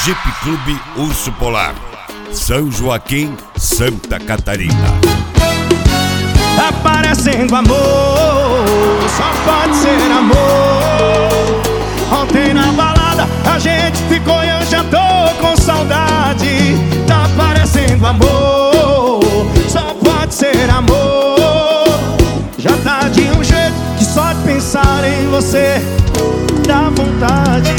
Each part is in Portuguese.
Jeep Clube Urso Polar, São Joaquim, Santa Catarina. Tá parecendo amor, só pode ser amor. Ontem na balada a gente ficou e eu já tô com saudade. Tá parecendo amor, só pode ser amor. Já tá de um jeito que só de pensar em você dá vontade.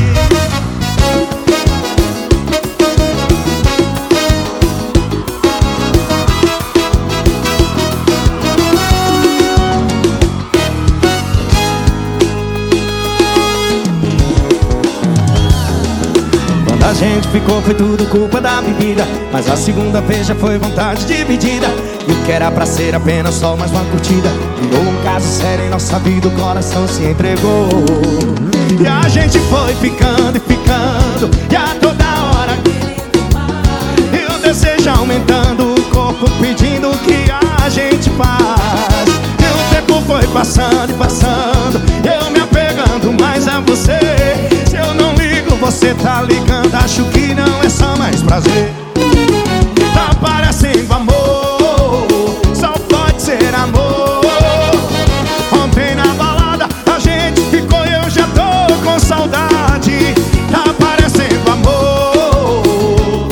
A gente ficou, foi tudo culpa da bebida, mas a segunda vez já foi vontade dividida. E o que era pra ser apenas só mais uma curtida virou um caso sério em nossa vida, o coração se entregou. E a gente foi ficando e ficando, e a toda hora e o desejo aumentando, o corpo pedindo o que a gente faz. E o tempo foi passando e passando, eu me apegando mais a você. Se eu não ligo, você tá ligando, acho que não é só mais prazer. Tá parecendo amor, só pode ser amor. Ontem na balada a gente ficou e eu já tô com saudade. Tá parecendo amor,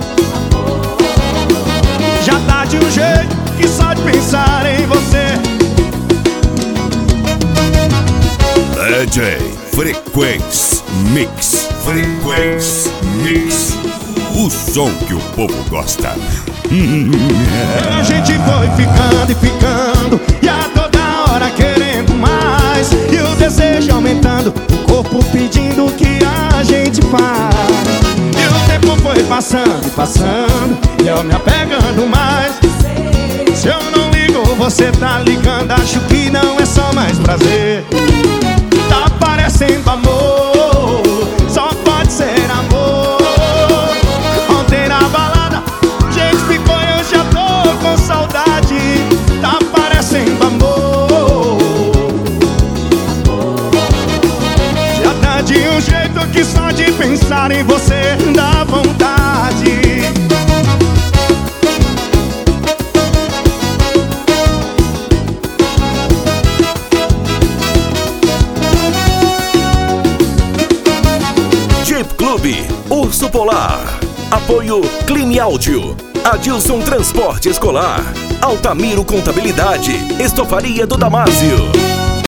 já tá de um jeito que só de pensar em você. DJ Frequência Mix, Frequência Mix, o som que o povo gosta. A gente foi ficando e ficando, e a toda hora querendo mais, e o desejo aumentando, o corpo pedindo o que a gente faz. E o tempo foi passando e passando, e eu me apegando mais. Se eu não ligo, você tá ligando, acho que não é só mais prazer. Tá parecendo amor, só pode ser amor. Ontem na balada a gente ficou e eu já tô com saudade. Tá parecendo amor, já tá de um jeito que só de pensar em você dá vontade. Jeep Clube Urso Polar. Apoio Clean Áudio, Adilson Transporte Escolar, Altamiro Contabilidade, Estofaria do Damásio.